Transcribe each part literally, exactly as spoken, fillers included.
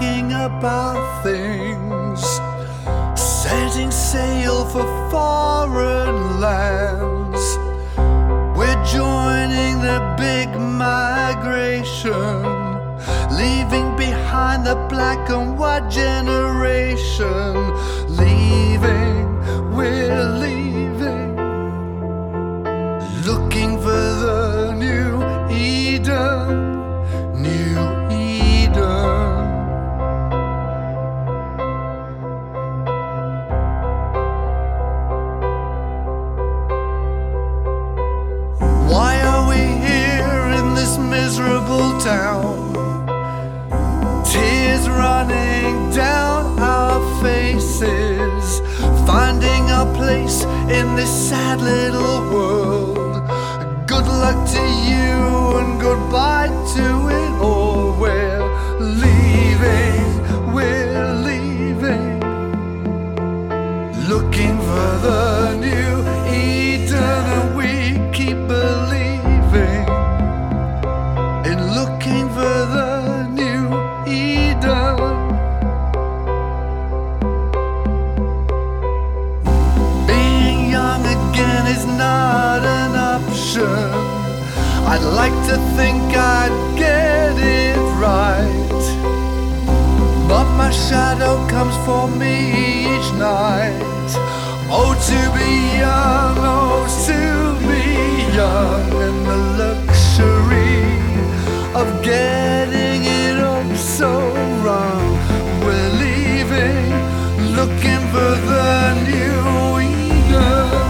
packing up our things, setting sail for foreign lands. We're joining the big migration, leaving behind the black and white generation. Leaving, we're leaving, looking for the new Eden, new Eden. Why are we here in this miserable town? Tears running down our faces, finding our place in this sad little world. Good luck to you and goodbye to it all. We're leaving, we're leaving, looking for the new Eden, and we keep believing in looking for the new Eden. Being young again is not an option. I'd like to think I'd get it right, but my shadow comes for me each night. Oh, to be young, oh, to be young, and the luxury of getting it all so wrong. We're leaving, looking for the new Eden.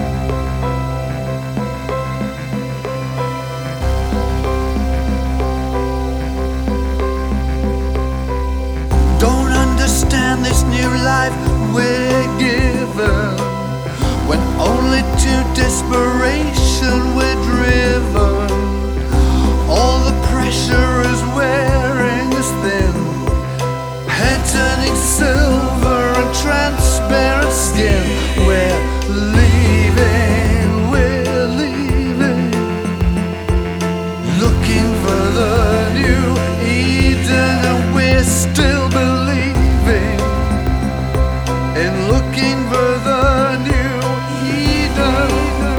Don't understand this new life we're given, when only to desperation we're driven. All the pressure is wearing us thin, head turning silver and transparent skin. We're leaving, we're leaving, looking for the new Eden, and we're still believing in looking for the new Eden.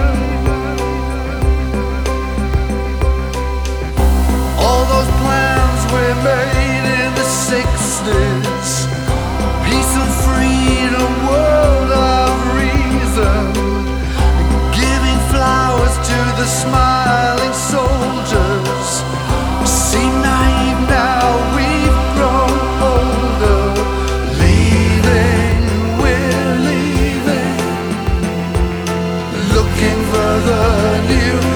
All those plans we made in the sixties, peace and freedom, world of reason, giving flowers to the smiling soldiers, seem naive now we've grown older. Leaving, we're leaving, looking for the new